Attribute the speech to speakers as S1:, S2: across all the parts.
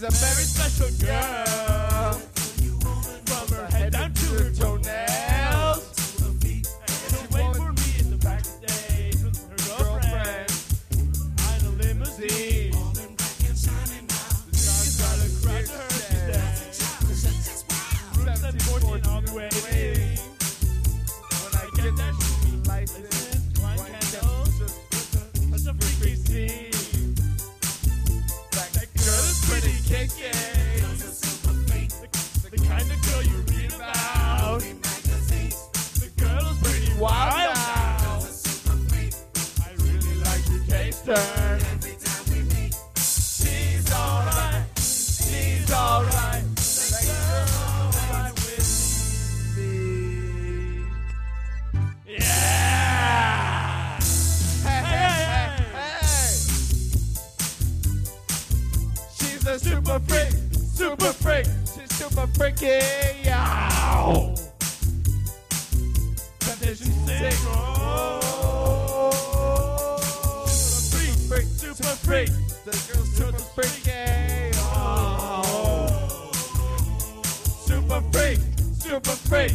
S1: a very special girl. From her head down to her toenails. And she waited for me in the backstage with her girlfriend. In a limousine. The sun's got a crowd to her today. Room 714 on the way. When I get that sheet license, blind candles, such a freaky scene. That girl is pretty kinky. The kind of girl you read about. The girl is pretty wild now. I really like to taste her. She's alright. She's alright. Alright with me. Yeah. Hey. She's a super freak. Super freak. She's super freaky. Yow. Temptation sick. Oh. Freak. Super freak. The girl's super freaky. Oh. Super freak. Super freak.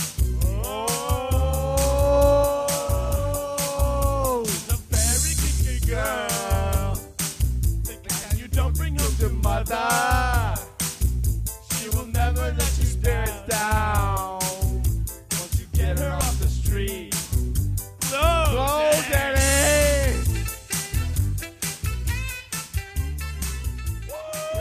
S1: Oh. She's a very kinky girl. The kind you don't bring home to mother. She will never let you spirits down. Once you get her off the street. Slow Daddy! Woo!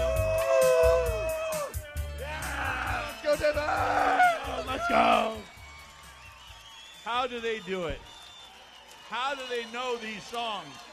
S1: Yeah! Let's go, Denver! Let's go! How do they do it? How do they know these songs?